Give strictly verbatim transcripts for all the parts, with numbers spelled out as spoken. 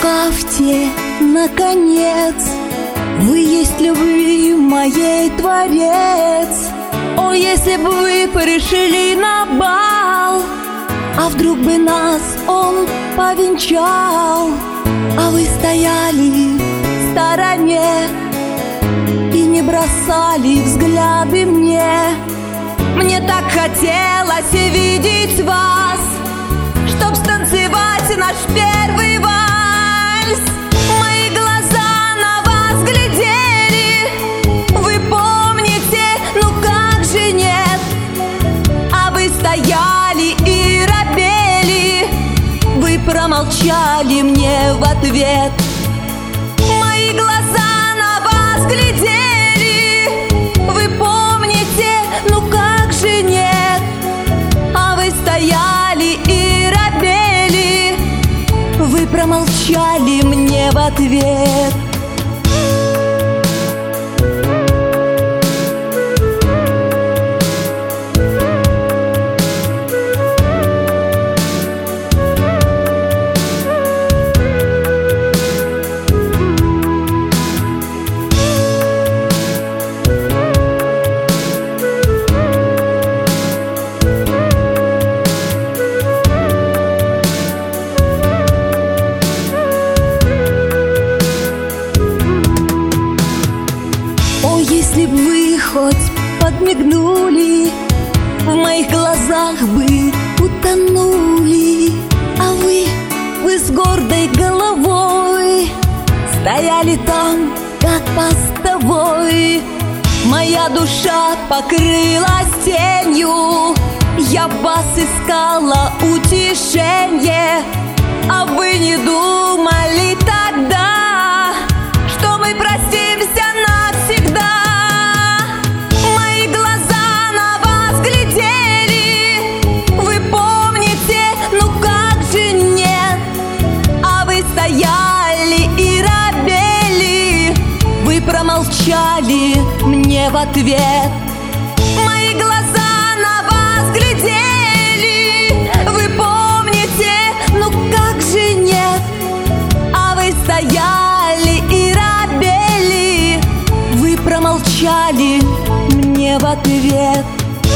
Лукавьте, наконец, вы есть ли вы моей творец? О, если бы вы пришли на бал, а вдруг бы нас он повенчал, а вы стояли в стороне и не бросали взгляды мне. Мне так хотелось видеть вас, чтоб станцевать наш первый вальс. Мои глаза на вас глядели, вы помните, ну как же нет? А вы стояли и робели, вы промолчали мне в ответ. Мои глаза на вас глядели, вы помните, ну как же нет? А вы стояли и робели, вы промолчали мне в ответ. Если б вы хоть подмигнули, в моих глазах бы утонули. А вы, вы с гордой головой стояли там, как постовой. Моя душа покрылась тенью, я в вас искала утешение. А вы не думали тогда, что мы простимся навсегда? Стояли и робели, вы промолчали мне в ответ. Мои глаза на вас глядели, вы помните, ну как же нет? А вы стояли и робели, вы промолчали мне в ответ.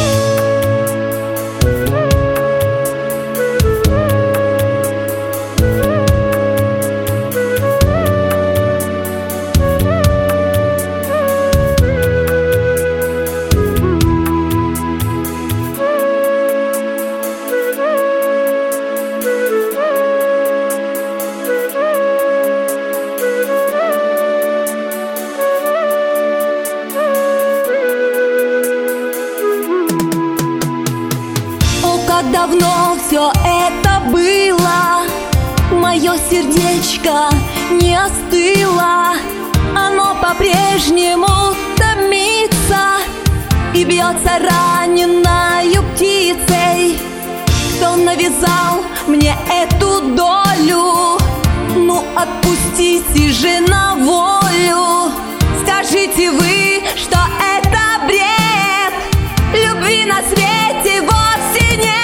Как давно все это было, мое сердечко не остыло. Оно по-прежнему томится и бьется раненою птицей. Кто навязал мне эту долю? Ну отпустите же на волю. Скажите вы, что это бред, любви на свете вовсе нет.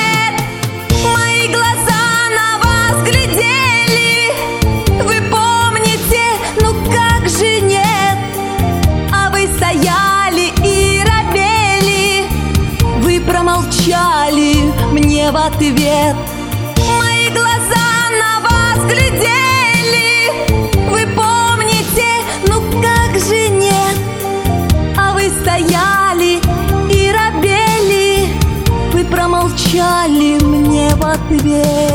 Стояли и робели, вы промолчали мне в ответ. Мои глаза на вас глядели, вы помните, ну как же нет? А вы стояли и робели, вы промолчали мне в ответ.